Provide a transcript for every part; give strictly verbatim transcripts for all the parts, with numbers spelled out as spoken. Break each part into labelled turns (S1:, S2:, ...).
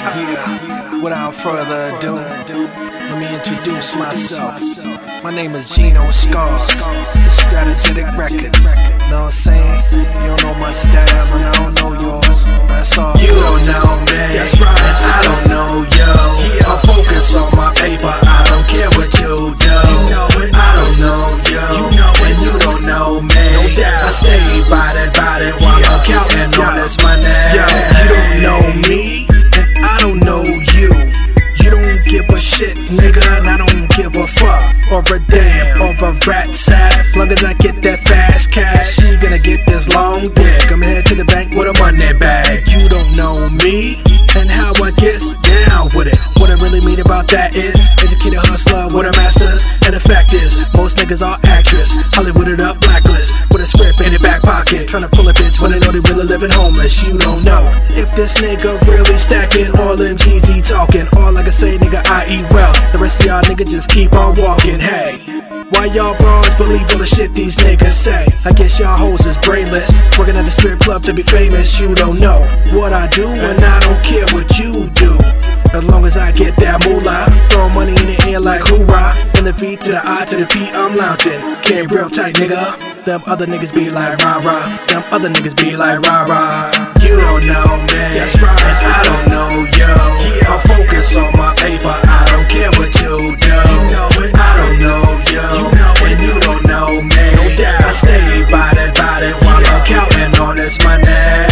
S1: Yeah, without further ado, let me introduce myself. My name is Gino Scars, the Strategic Records. Know what I'm saying? You don't know my style and I don't know yours. That's all.
S2: You don't know me, that's right, and I don't know you. I'm focused on my paper, I don't care what you do. I don't know you, and you don't know me. I stay by that, by that while I'm counting all this money.
S1: Yo, you don't know me, and I don't know you. You don't give a shit, nigga, and I don't give a fuck or a damn or a rat's ass. Long as I get that fast cash, she gonna get this long dick. I'm head to the bank with a money bag. You don't know me and how I get down with it. What I really mean about that is educated hustler with a master's. And the fact is, most niggas are actress. Hollywood it up, blacklist, with a script in their back pocket, tryna pull a bitch when they know they really living homeless. You don't know if this nigga really stacking all them G's he talking. All I can say, nigga, I eat well. The rest of y'all nigga just keep on walking. Hey, why y'all broads believe all the shit these niggas say? I guess y'all hoes is brainless, working at the strip club to be famous. You don't know what I do, and I don't care what you do. As long as I get that moolah, throw money in the air like hoorah. From the V to the I to the P, I'm lounging. Game real tight, nigga. Them other niggas be like rah rah. Them other niggas be like rah rah.
S2: You don't know me, that's right, and I don't know you. I'm focused on my paper, I don't care what you do. I don't know you, and you don't know me. I stay by that, by that while I'm counting on this money.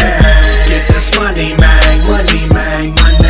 S2: Get this money, man, money, man, money.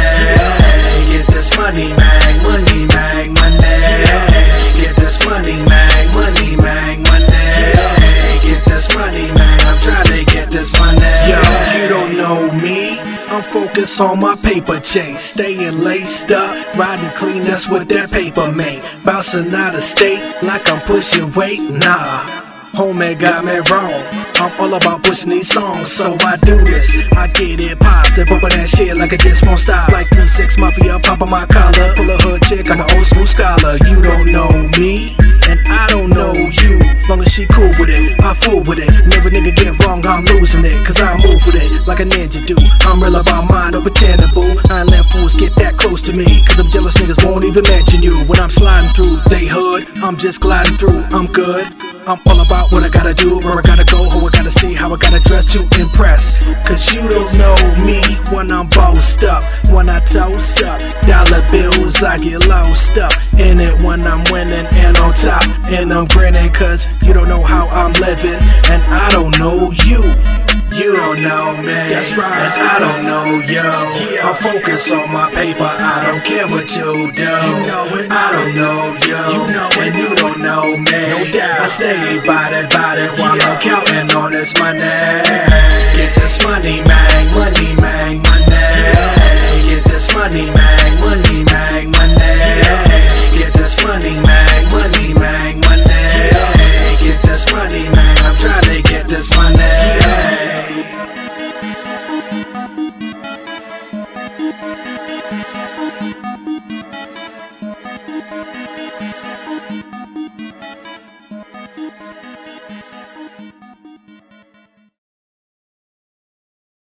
S2: Get this money, man, money, man, money. Get this money, man, money, man, money. Get this money, man, I'm trying to get this money.
S1: Yo, you don't know me, I'm focused on my paper chase. Staying laced up, riding clean, that's what that paper made. Bouncing out of state like I'm pushing weight, nah. Homie got me wrong, I'm all about pushing these songs, so I do this. I get it popped, they bumpin' that shit like it just won't stop. Like three six Mafia, poppin' my collar, pull a hood chick, I'm an old school scholar. You don't know me, and I don't know you. Long as she cool with it, I fool with it. Never nigga get wrong, I'm losing it, cause I move with it like a ninja do. I'm real about mine, no pretending, boo. I ain't let fools get that close to me, cause them jealous niggas won't even mention you. When I'm sliding through they hood, I'm just gliding through, I'm good. I'm all about what I gotta do, where I gotta go, who I gotta see, how I gotta dress to impress. Cause you don't know me when I'm bossed up, when I toast up dollar bills, I get lost up in it when I'm winning and on top. And I'm grinning cause you don't know how I'm living, and I don't know you.
S2: You don't know me, that's right, and I don't know you. I'm focused on my paper, I don't care what you do. I don't know you, and you don't know me. I stay by that, by that while I'm counting on this money. Get this money, man, money, man, money. Get this money, man, money, man, money. Get this money, man, money, man, money.